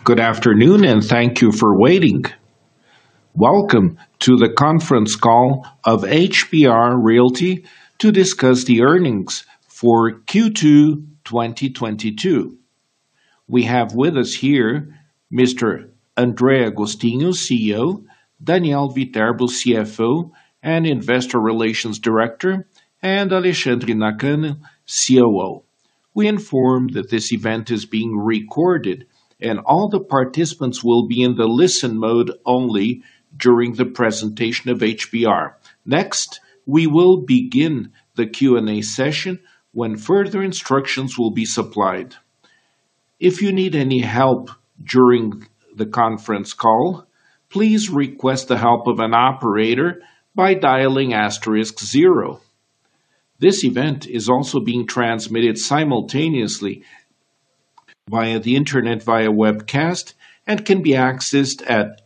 Good afternoon, and thank you for waiting. Welcome to the conference call of HBR Realty to discuss the earnings for Q2 2022. We have with us here Mr. André Agostinho, CEO, Daniel Viterbo, CFO and Investor Relations Director, and Alexandre Nakano, COO. We inform that this event is being recorded and all the participants will be in the listen mode only during the presentation of HBR. Next, we will begin the Q&A session when further instructions will be supplied. If you need any help during the conference call, please request the help of an operator by dialing *0. This event is also being transmitted simultaneously via the internet via webcast and can be accessed at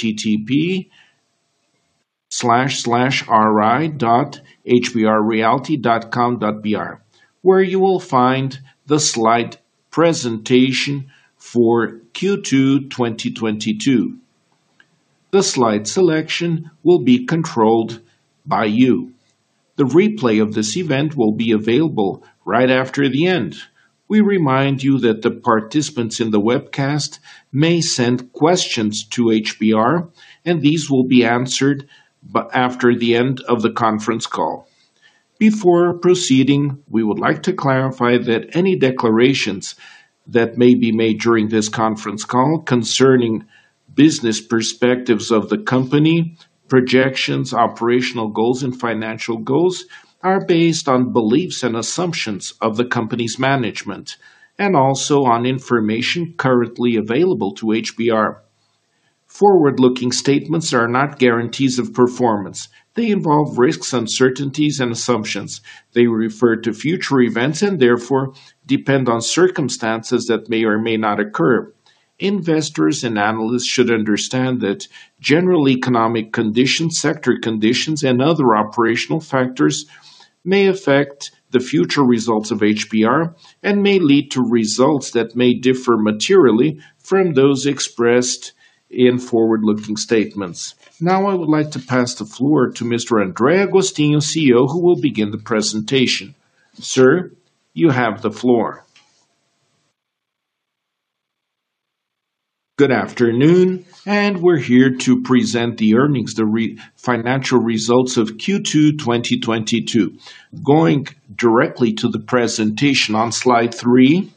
http://ri.hbrrealty.com.br, where you will find the slide presentation for Q2 2022. The slide selection will be controlled by you. The replay of this event will be available right after the end. We remind you that the participants in the webcast may send questions to HBR, and these will be answered after the end of the conference call. Before proceeding, we would like to clarify that any declarations that may be made during this conference call concerning business perspectives of the company, projections, operational goals, and financial goals are based on beliefs and assumptions of the company's management and also on information currently available to HBR. Forward-looking statements are not guarantees of performance. They involve risks, uncertainties, and assumptions. They refer to future events and therefore depend on circumstances that may or may not occur. Investors and analysts should understand that general economic conditions, sector conditions, and other operational factors may affect the future results of HBR and may lead to results that may differ materially from those expressed in forward-looking statements. Now I would like to pass the floor to Mr. André Agostinho, CEO, who will begin the presentation. Sir, you have the floor. Good afternoon, and we're here to present the earnings, financial results of Q2 2022. Going directly to the presentation on slide 3,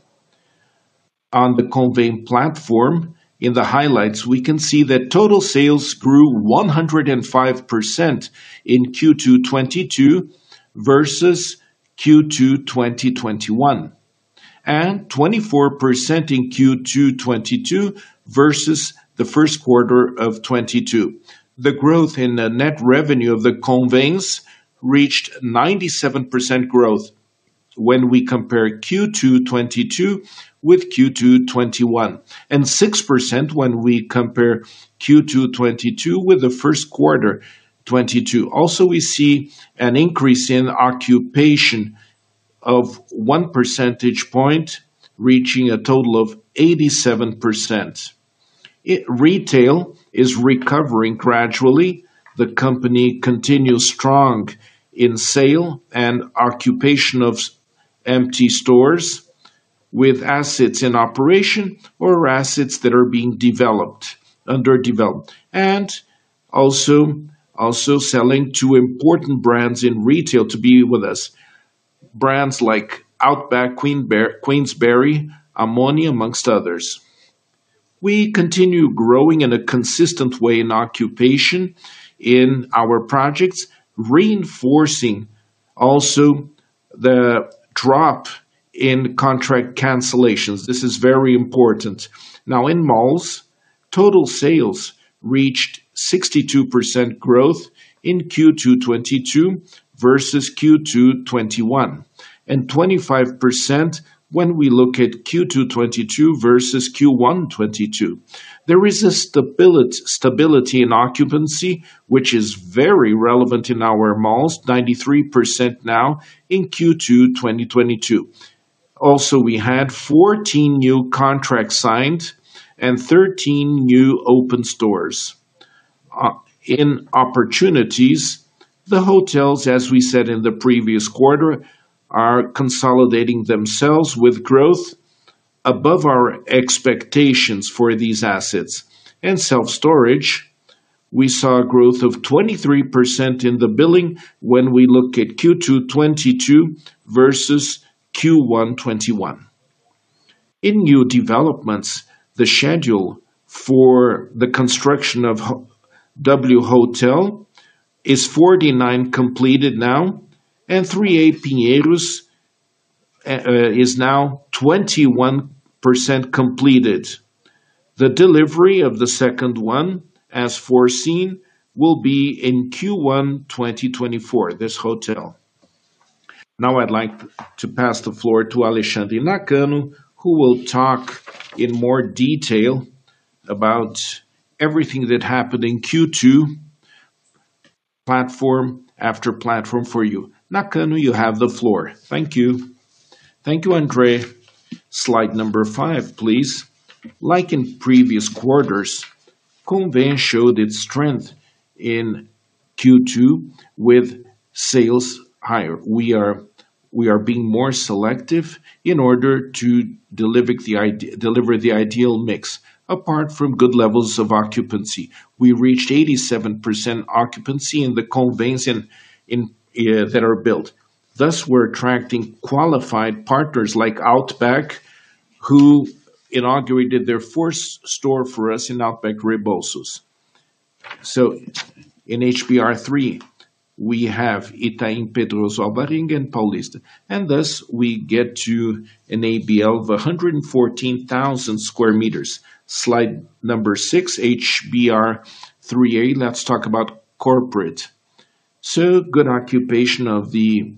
on the Convém platform, in the highlights, we can see that total sales grew 105% in Q2 22 versus Q2 2021, and 24% in Q2 22 versus the first quarter of 22. The growth in the net revenue of the Convêns reached 97% growth when we compare Q2 22 with Q2 21, and 6% when we compare Q2 22 with the first quarter 22. Also, we see an increase in occupation of 1 percentage point, reaching a total of 87%. Retail is recovering gradually. The company continues strong in sale and occupation of empty stores with assets in operation or assets that are being under development. And also selling to important brands in retail to be with us. Brands like Outback, Queensberry, Amoni, amongst others. We continue growing in a consistent way in occupation in our projects, reinforcing also the drop in contract cancellations. This is very important. Now in malls, total sales reached 62% growth in Q2 22 versus Q2 21, and 25% when we look at Q2 22 versus Q1 22. There is a stability in occupancy, which is very relevant in our malls, 93% now in Q2 2022. Also, we had 14 new contracts signed and 13 new open stores. In opportunities, the hotels, as we said in the previous quarter, are consolidating themselves with growth above our expectations for these assets. And self-storage, we saw a growth of 23% in the billing when we look at Q2 22 versus Q1 21. In new developments, the schedule for the construction of W Hotel is 49 completed now, and 3A Pinheiros is now 21% completed. The delivery of the second one, as foreseen, will be in Q1 2024, this hotel. Now I'd like to pass the floor to Alexandre Nakano, who will talk in more detail about everything that happened in Q2, platform after platform for you. Nakano, you have the floor. Thank you. Thank you, Andre. Slide number 5, please. Like in previous quarters, Convém showed its strength in Q2 with sales higher. We are being more selective in order to deliver the ideal mix. Apart from good levels of occupancy, we reached 87% occupancy in the Convêns that are built. Thus, we're attracting qualified partners like Outback, who inaugurated their first store for us in Outback Rebouças. So in HBR3, we have Itaim, Pedroso, Alvarenga, and Paulista. And thus, we get to an ABL of 114,000 square meters. Slide number 6, HBR3A. Let's talk about corporate. So good occupation of the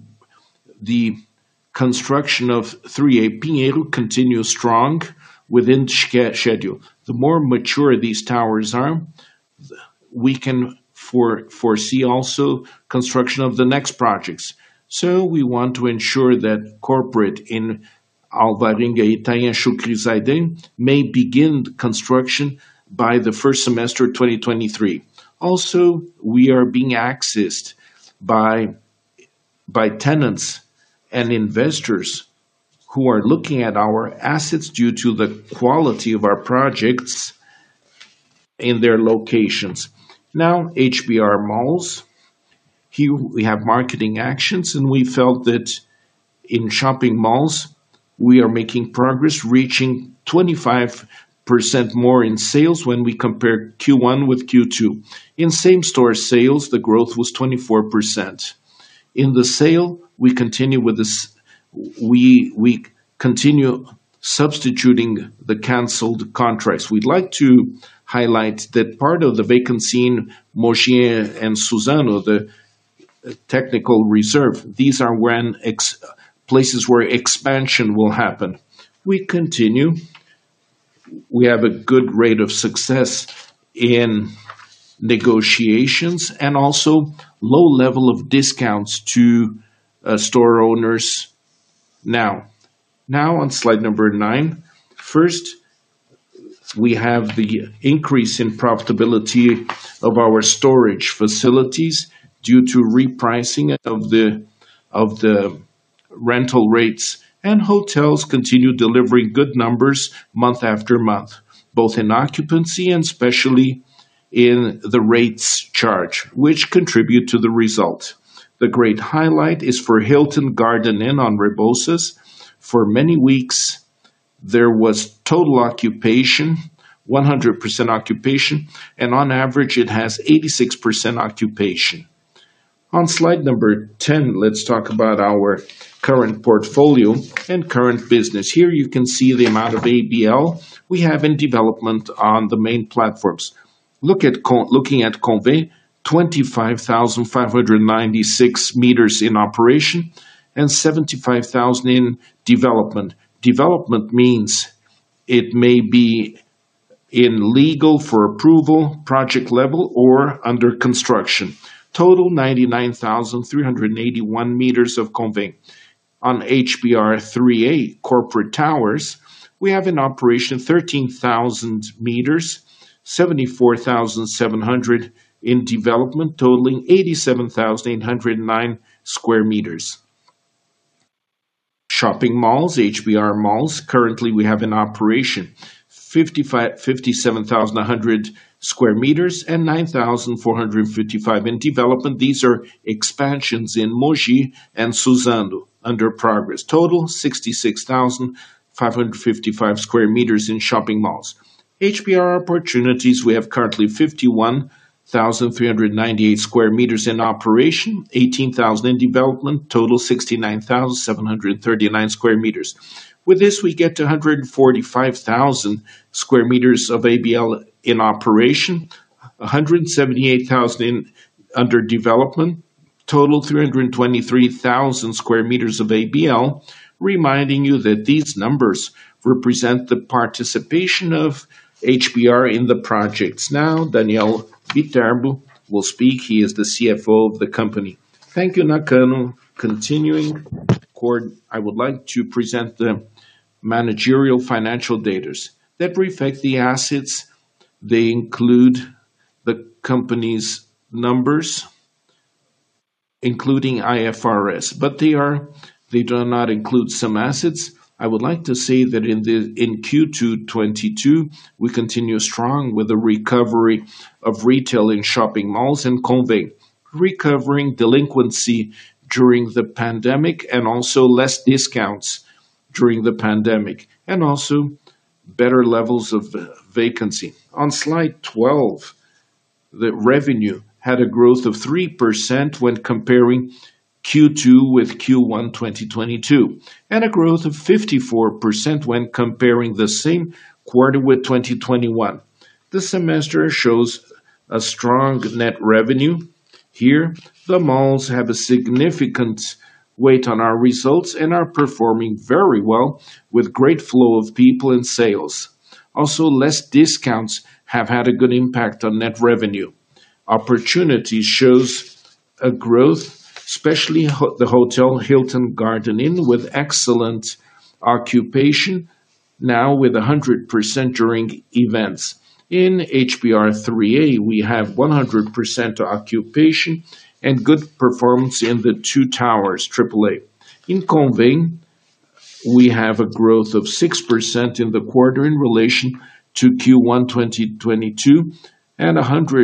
construction of 3A Pinheiro continues strong within schedule. The more mature these towers are, we can foresee also construction of the next projects. So we want to ensure that corporate in Alvarenga, Itaim, and Chucri Zaidan may begin construction by the first semester 2023. Also, we are being accessed by tenants and investors who are looking at our assets due to the quality of our projects in their locations. Now, HBR malls. Here we have marketing actions, and we felt that in shopping malls, we are making progress, reaching 25% more in sales when we compare Q1 with Q2. In same-store sales, the growth was 24%. In the sale, we continue with this. We continue substituting the canceled contracts. We'd like to highlight that part of the vacancy in Mogi and Suzano, the technical reserve, these are when places where expansion will happen. We continue. We have a good rate of success in negotiations and also low level of discounts to store owners now. Now on slide number 9, first, we have the increase in profitability of our storage facilities due to repricing of the rental rates, and hotels continue delivering good numbers month after month, both in occupancy and especially in the rates charged, which contribute to the result. The great highlight is for Hilton Garden Inn on Rebouças. For many weeks, there was total occupation, 100% occupation, and on average, it has 86% occupation. On slide number 10, let's talk about our current portfolio and current business. Here you can see the amount of ABL we have in development on the main platforms. Looking at Convém, 25,596 meters in operation and 75,000 in development. Development means it may be in legal for approval, project level, or under construction. Total 99,381 meters of Convém. On HBR 3A corporate towers, We have in operation 13,000 meters, 74,700 in development, totaling 87,809 square meters. Shopping malls, HBR malls, currently we have in operation 57,100 square meters and 9,455 in development. These are expansions in Mogi and Suzano under progress. Total 66,555 square meters in shopping malls. HBR opportunities, we have currently 51,398 square meters in operation, 18,000 in development, total 69,739 square meters. With this, we get to 145,000 square meters of ABL in operation, 178,000 under development, total 323,000 square meters of ABL, reminding you that these numbers represent the participation of HBR in the projects. Now, Daniel Viterbo will speak. He is the CFO of the company. Thank you, Nakano. Continuing, I would like to present the managerial financial data that reflect the assets. They include the company's numbers, including IFRS, but they do not include some assets. I would like to say that in Q2 22, we continue strong with the recovery of retail in shopping malls and Convey, recovering delinquency during the pandemic and also less discounts during the pandemic, and also better levels of vacancy. On slide 12, the revenue had a growth of 3% when comparing Q2 with Q1 2022, and a growth of 54% when comparing the same quarter with 2021. The semester shows a strong net revenue. Here, the malls have a significant weight on our results and are performing very well with great flow of people and sales. Also, less discounts have had a good impact on net revenue. Opportunities shows a growth, especially the Hotel Hilton Garden Inn with excellent occupation, now with 100% during events. In HBR 3A, we have 100% occupation and good performance in the two towers, AAA. In Convey, we have a growth of 6% in the quarter in relation to Q1 2022 and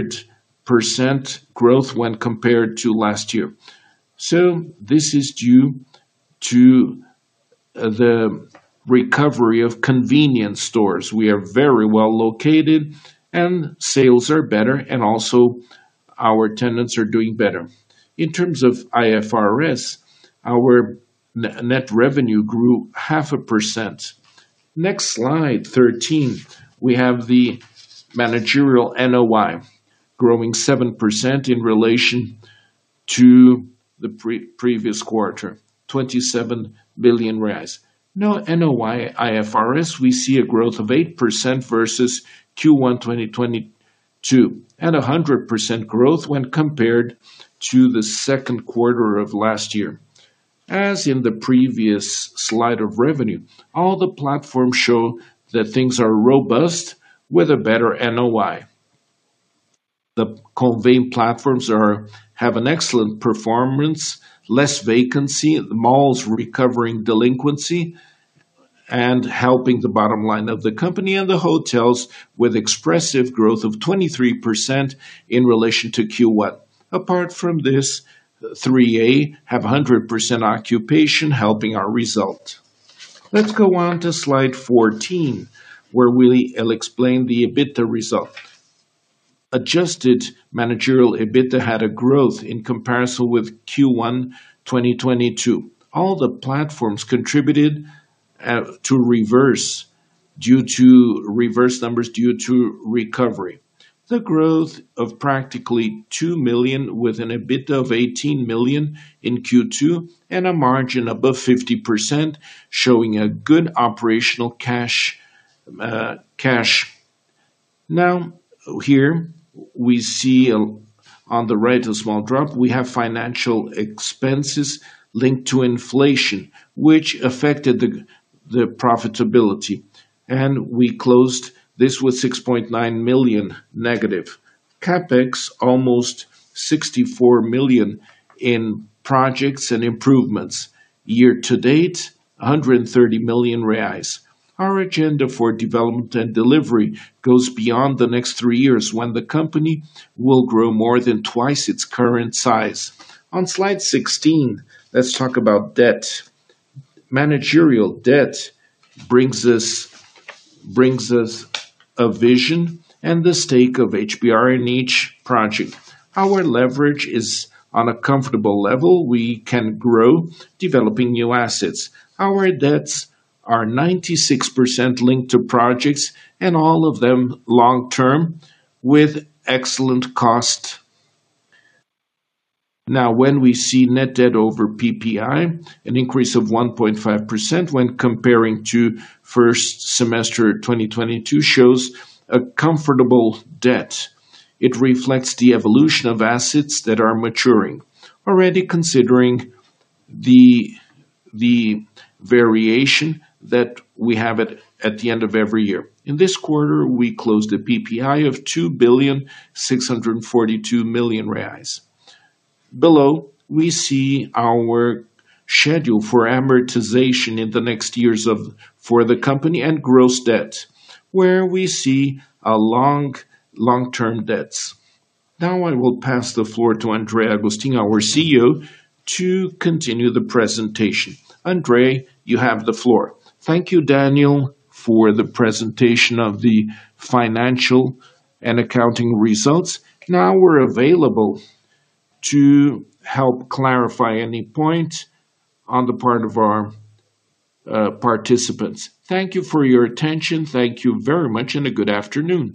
100% growth when compared to last year. So this is due to the recovery of convenience stores. We are very well located and sales are better, and also our tenants are doing better. In terms of IFRS, our net revenue grew 0.5%. Next slide, 13, we have the managerial NOI growing 7% in relation to the previous quarter, 27 billion reais. No NOI IFRS, we see a growth of 8% versus Q1 2022 and 100% growth when compared to the second quarter of last year. As in the previous slide of revenue, all the platforms show that things are robust with a better NOI. The Convey platforms have an excellent performance, less vacancy, the malls recovering delinquency, and helping the bottom line of the company, and the hotels with expressive growth of 23% in relation to Q1. Apart from this, 3A have 100% occupation, helping our result. Let's go on to slide 14, where we'll explain the EBITDA result. Adjusted managerial EBITDA had a growth in comparison with Q1 2022. All the platforms contributed to reverse numbers due to recovery. The growth of practically 2 million with an EBITDA of 18 million in Q2 and a margin above 50%, showing a good operational cash. Now, here we see on the right a small drop. We have financial expenses linked to inflation, which affected the profitability. and we closed this with 6.9 million negative. CapEx almost 64 million in projects and improvements. Year to date, 130 million reais. Our agenda for development and delivery goes beyond the next 3 years when the company will grow more than twice its current size. On slide 16, let's talk about debt. Managerial debt brings us a vision and the stake of HBR in each project. Our leverage is on a comfortable level. We can grow developing new assets. Our debts are 96% linked to projects and all of them long term with excellent cost. Now, when we see net debt over PPI, an increase of 1.5% when comparing to first semester 2022 shows a comfortable debt. It reflects the evolution of assets that are maturing, already considering the variation that we have at the end of every year. In this quarter, we closed a PPI of 2,642 million reais. Below, we see our schedule for amortization in the next years for the company and gross debt, where we see a long-term debts. Now I will pass the floor to André Agostinho, our CEO, to continue the presentation. André, you have the floor. Thank you, Daniel, for the presentation of the financial and accounting results. Now we're available to help clarify any point on the part of our participants. Thank you for your attention. Thank you very much, and a good afternoon.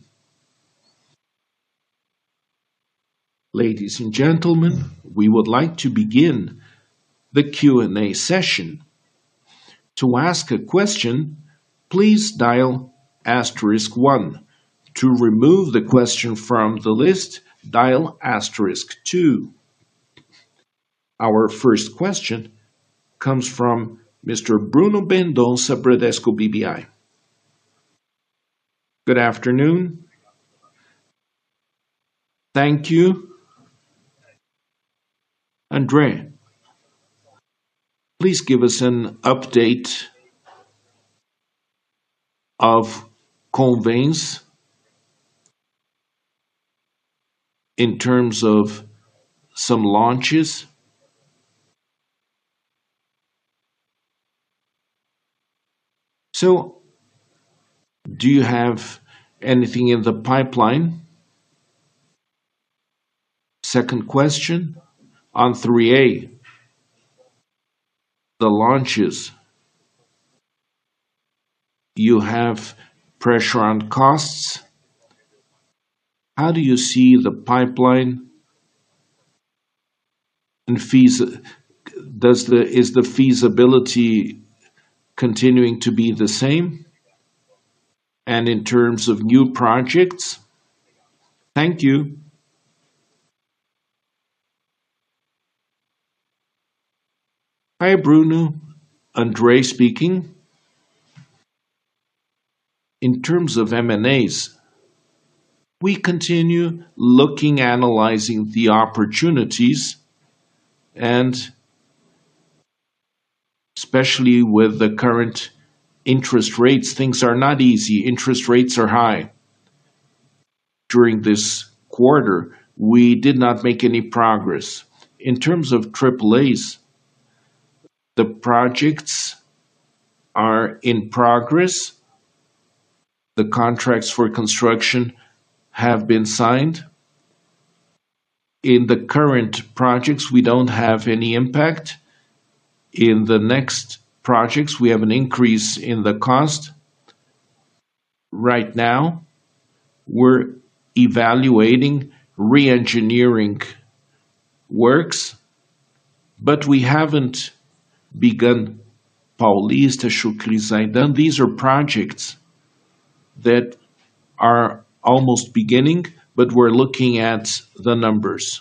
Ladies and gentlemen, we would like to begin the Q&A session. To ask a question, please dial *1. To remove the question from the list, dial *2. Our first question comes from Mr. Bruno Mendonça, Bradesco BBI. Good afternoon. Thank you. André, please give us an update of Convês in terms of some launches. So, do you have anything in the pipeline? Second question, on 3A, the launches. You have pressure on costs. How do you see the pipeline and fees? Is the feasibility continuing to be the same? And in terms of new projects? Thank you. Hi, Bruno. André speaking. In terms of M&As, we continue looking, analyzing the opportunities, and especially with the current interest rates, things are not easy. Interest rates are high. During this quarter, we did not make any progress. In terms of AAAs, the projects are in progress. The contracts for construction have been signed. In the current projects, we don't have any impact. In the next projects, we have an increase in the cost. Right now, we're evaluating re-engineering works, but we haven't begun Paulista, Chucri, Zaidan. These are projects that are almost beginning, but we're looking at the numbers.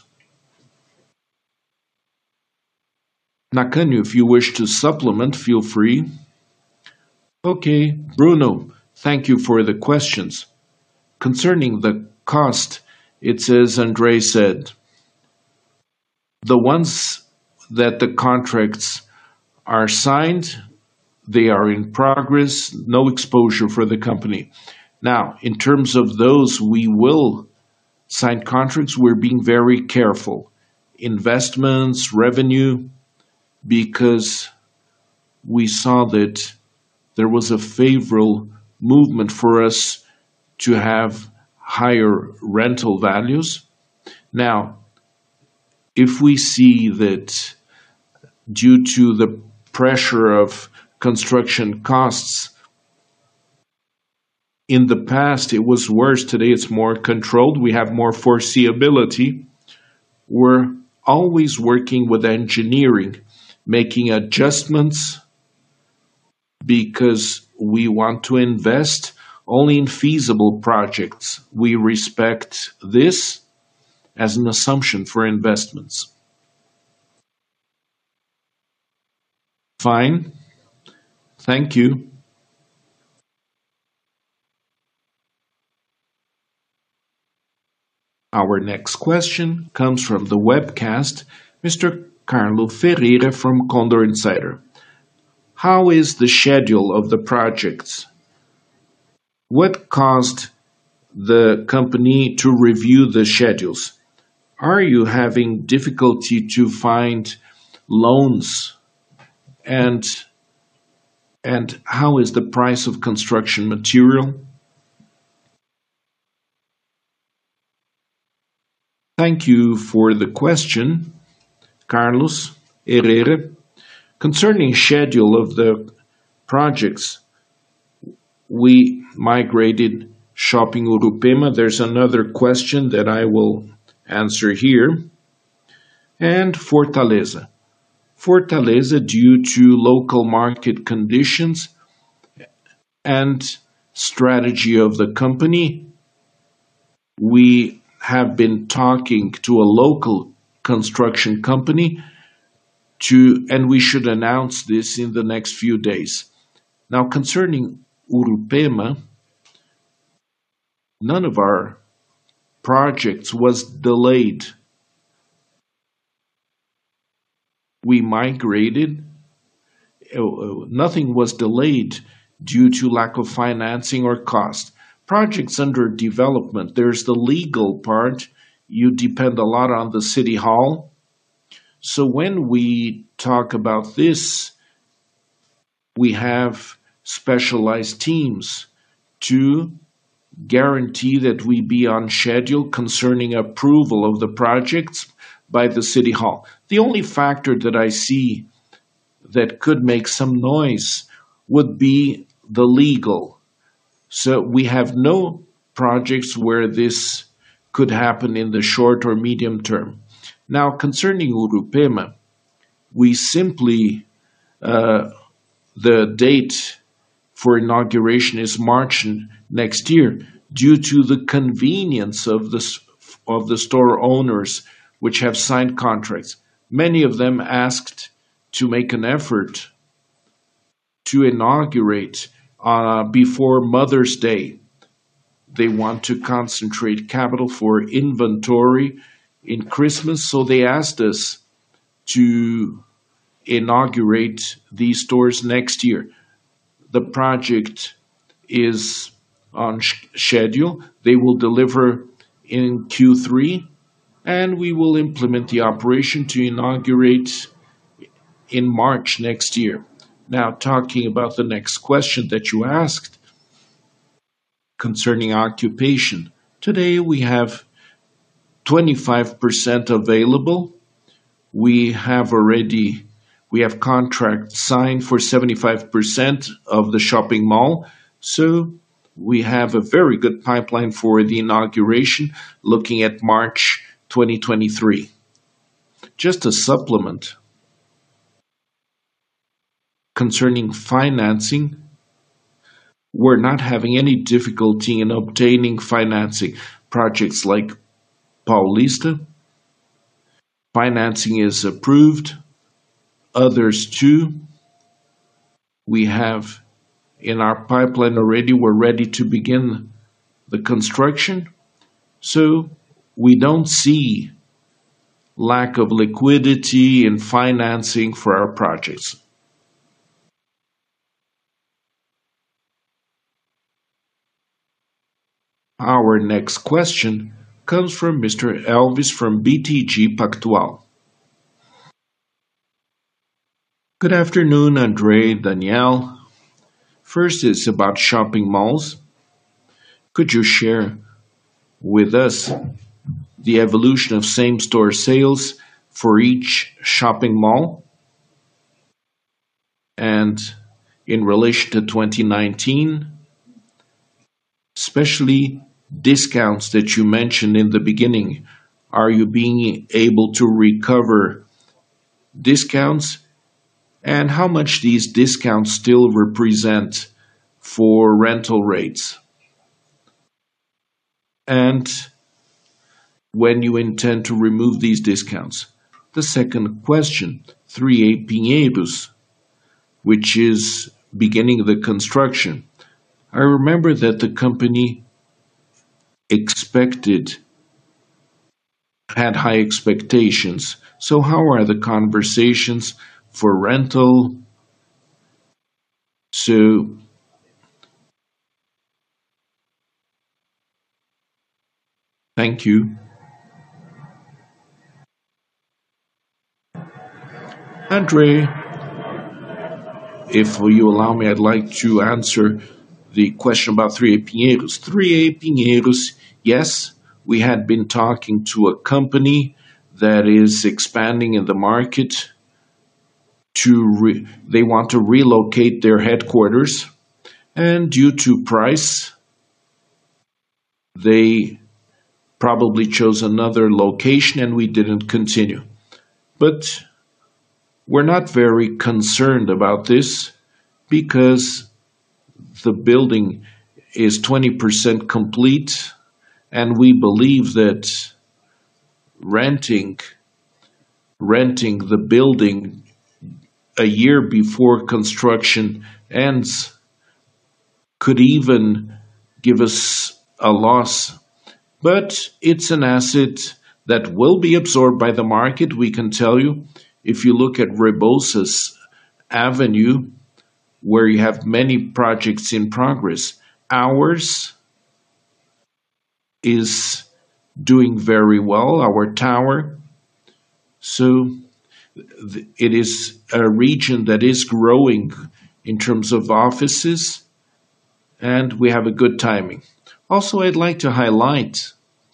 Nakano, if you wish to supplement, feel free. Okay, Bruno, Thank you for the questions. Concerning the cost, it's as André said, the ones that the contracts are signed, they are in progress, no exposure for the company. Now, in terms of those we will sign contracts, we're being very careful. Investments, revenue, because we saw that there was a favorable movement for us to have higher rental values. Now, if we see that due to the pressure of construction costs, in the past it was worse, today it's more controlled, we have more foreseeability. We're always working with engineering, making adjustments because we want to invest only in feasible projects. We respect this as an assumption for investments. Fine. Thank you. Our next question comes from the webcast, Mr. Carlo Ferreira from Condor Insider. How is the schedule of the projects? What caused the company to review the schedules? Are you having difficulty to find loans? And how is the price of construction material? Thank you for the question, Carlos Herrera. Concerning schedule of the projects, we migrated Shopping Urupema. There's another question that I will answer here. And Fortaleza. Fortaleza, due to local market conditions and strategy of the company, we have been talking to a local construction company and we should announce this in the next few days. Now, concerning Urupema, none of our projects was delayed. We migrated, nothing was delayed due to lack of financing or cost. Projects under development, there's the legal part. You depend a lot on the city hall. So when we talk about this, we have specialized teams to guarantee that we be on schedule concerning approval of the projects by the city hall. The only factor that I see that could make some noise would be the legal. So we have no projects where this could happen in the short or medium term. Now, concerning Urupema, we simply, the date for inauguration is March next year, due to the convenience of the store owners which have signed contracts. Many of them asked to make an effort to inaugurate before Mother's Day. They want to concentrate capital for inventory in Christmas, so they asked us to inaugurate these stores next year. The project is on schedule. They will deliver in Q3, and we will implement the operation to inaugurate in March next year. Now, talking about the next question that you asked concerning occupation. Today we have 25% available. We have contracts signed for 75% of the shopping mall. So we have a very good pipeline for the inauguration, looking at March 2023. Just a supplement concerning financing, we're not having any difficulty in obtaining financing. Projects like Paulista, financing is approved. Others too. We have in our pipeline already. We're ready to begin the construction. So we don't see lack of liquidity and financing for our projects. Our next question comes from Mr. Elvis from BTG Pactual. Good afternoon, Andre, Danielle. First is about shopping malls. Could you share with us the evolution of same-store sales for each shopping mall? And in relation to 2019, especially discounts that you mentioned in the beginning, are you being able to recover discounts? And how much these discounts still represent for rental rates? And when you intend to remove these discounts? The second question, 3A Pinheiros, which is beginning the construction. I remember that the company had high expectations. So how are the conversations for rental? So thank you. Andre, if you allow me, I'd like to answer the question about 3A Pinheiros. 3A Pinheiros, yes, we had been talking to a company that is expanding in the market. They want to relocate their headquarters, and due to price, they probably chose another location and we didn't continue. But we're not very concerned about this because the building is 20% complete, and we believe that renting the building a year before construction ends could even give us a loss. But it's an asset that will be absorbed by the market, we can tell you. If you look at Rebouças Avenue, where you have many projects in progress, ours is doing very well, our tower. So it is a region that is growing in terms of offices, and we have a good timing. Also, I'd like to highlight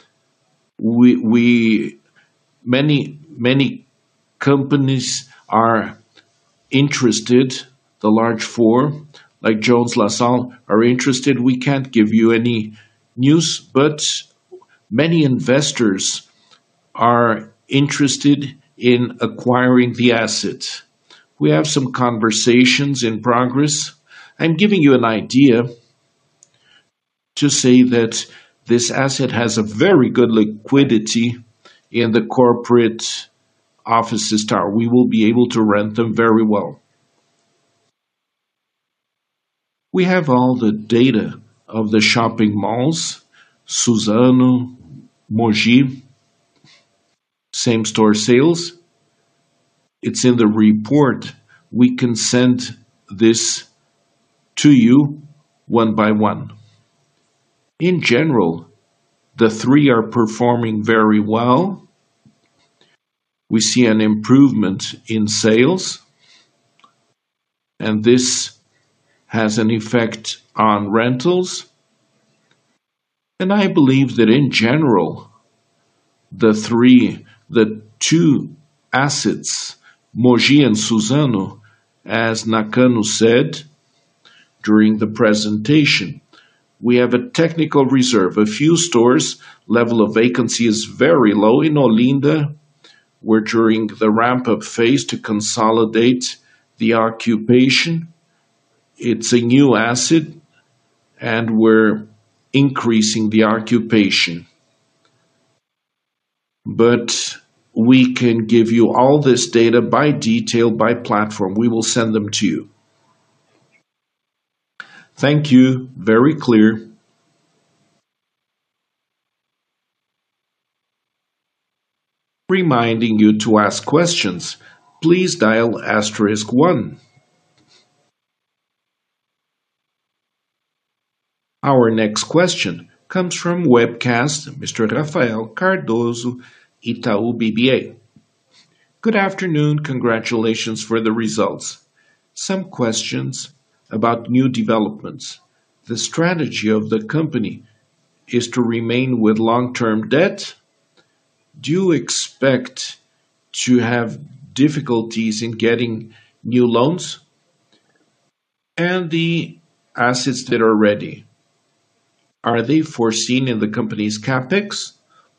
many companies are interested. The large four, like Jones LaSalle, are interested. We can't give you any news, but many investors are interested in acquiring the asset. We have some conversations in progress. I'm giving you an idea to say that this asset has a very good liquidity in the corporate offices tower. We will be able to rent them very well. We have all the data of the shopping malls, Suzano, Mogi, same-store sales. It's in the report. We can send this to you one by one. In general, the three are performing very well. We see an improvement in sales, and this has an effect on rentals. And I believe that in general, the two assets, Mogi and Suzano, as Nakano said during the presentation, we have a technical reserve. A few stores, level of vacancy is very low. In Olinda, we're during the ramp-up phase to consolidate the occupation. It's a new asset, and we're increasing the occupation. But we can give you all this data by detail, by platform. We will send them to you. Thank you. Very clear. Reminding you to ask questions, please dial asterisk 1. Our next question comes from webcast Mr. Rafael Cardoso, Itaú BBA. Good afternoon. Congratulations for the results. Some questions about new developments. The strategy of the company is to remain with long-term debt. Do you expect to have difficulties in getting new loans? And the assets that are ready, are they foreseen in the company's CapEx?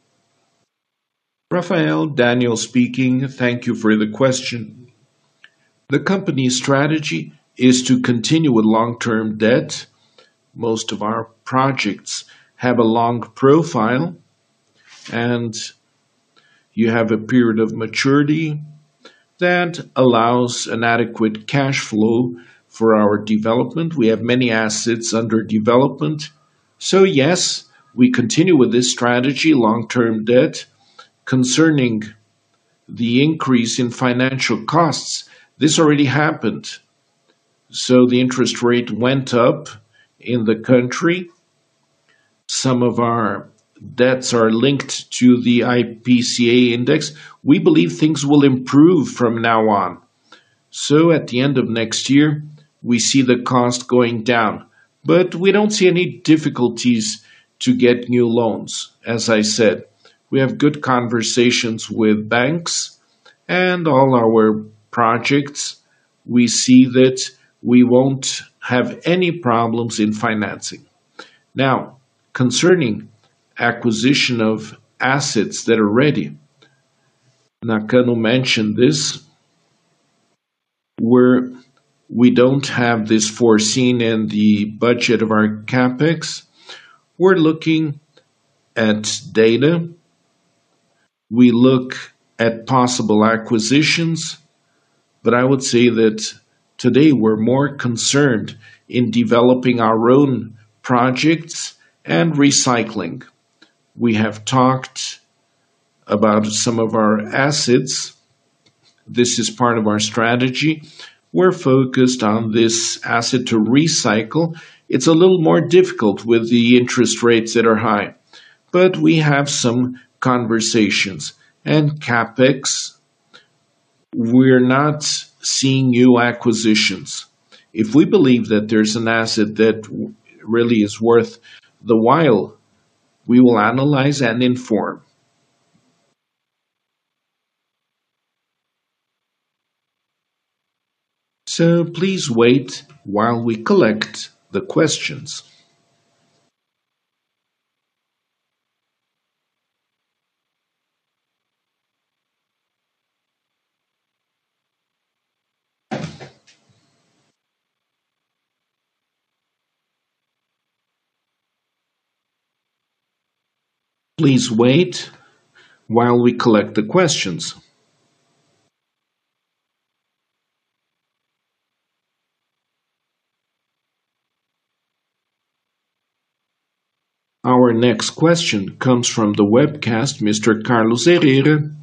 Rafael, Daniel speaking. Thank you for the question. The company's strategy is to continue with long-term debt. Most of our projects have a long profile, and you have a period of maturity that allows an adequate cash flow for our development. We have many assets under development. So yes, we continue with this strategy, long-term debt. Concerning the increase in financial costs, this already happened. So the interest rate went up in the country. Some of our debts are linked to the IPCA index. We believe things will improve from now on. So at the end of next year, we see the cost going down. But we don't see any difficulties to get new loans. As I said, we have good conversations with banks, and all our projects, we see that we won't have any problems in financing. Now, concerning acquisition of assets that are ready, Nakano mentioned this, where we don't have this foreseen in the budget of our CapEx. We're looking at data. We look at possible acquisitions, but I would say that today we're more concerned in developing our own projects and recycling. We have talked about some of our assets. This is part of our strategy. We're focused on this asset to recycle. It's a little more difficult with the interest rates that are high, but we have some conversations. And CapEx, we're not seeing new acquisitions. If we believe that there's an asset that really is worth the while, we will analyze and inform. So please wait while we collect the questions. Please wait while we collect the questions. Our next question comes from the webcast, Mr. Carlos Herrera.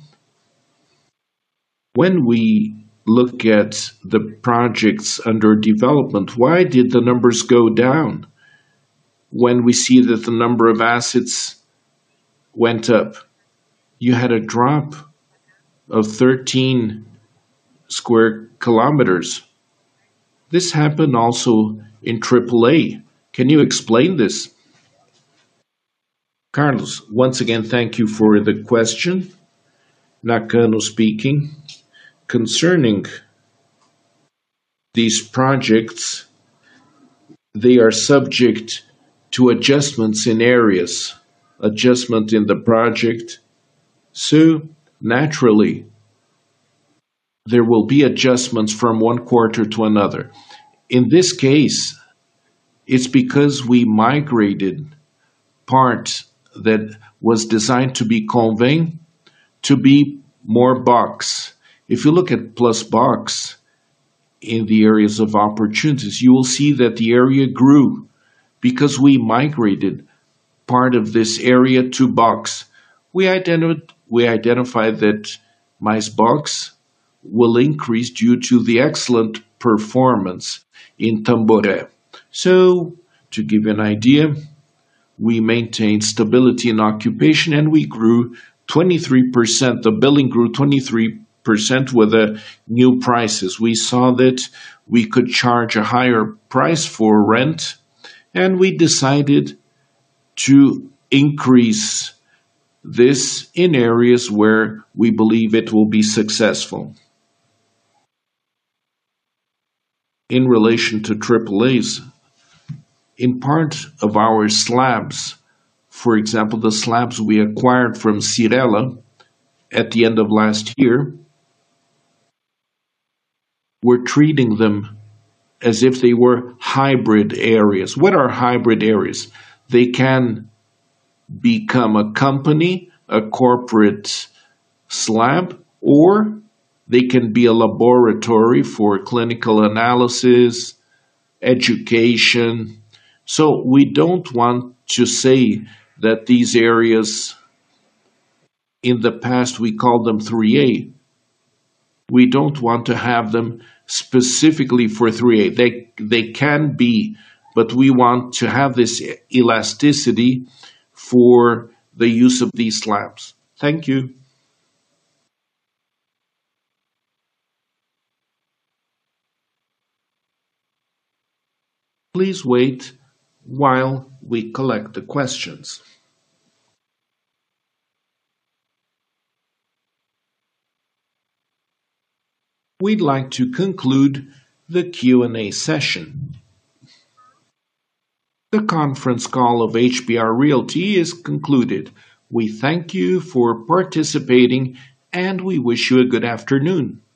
When we look at the projects under development, why did the numbers go down when we see that the number of assets went up? You had a drop of 13 square kilometers. This happened also in AAA. Can you explain this? Carlos, once again, thank you for the question. Nakano speaking. Concerning these projects, they are subject to adjustments in areas, adjustment in the project. So naturally, there will be adjustments from one quarter to another. In this case, it's because we migrated part that was designed to be conveying to be more box. If you look at plus box, in the areas of opportunities, you will see that the area grew because we migrated part of this area to box. We identified that Mais box will increase due to the excellent performance in Tamboré. So, to give you an idea, we maintained stability in occupation and we grew 23%. The billing grew 23% with the new prices. We saw that we could charge a higher price for rent, and we decided to increase this in areas where we believe it will be successful. In relation to AAAs, in part of our slabs, for example, the slabs we acquired from Cyrela at the end of last year, we're treating them as if they were hybrid areas. What are hybrid areas? They can become a company, a corporate slab, or they can be a laboratory for clinical analysis, education. So we don't want to say that these areas, in the past we called them 3A. We don't want to have them specifically for 3A. They can be, but we want to have this elasticity for the use of these slabs. Thank you. Please wait while we collect the questions. We'd like to conclude the Q&A session. The conference call of HBR Realty is concluded. We thank you for participating and we wish you a good afternoon.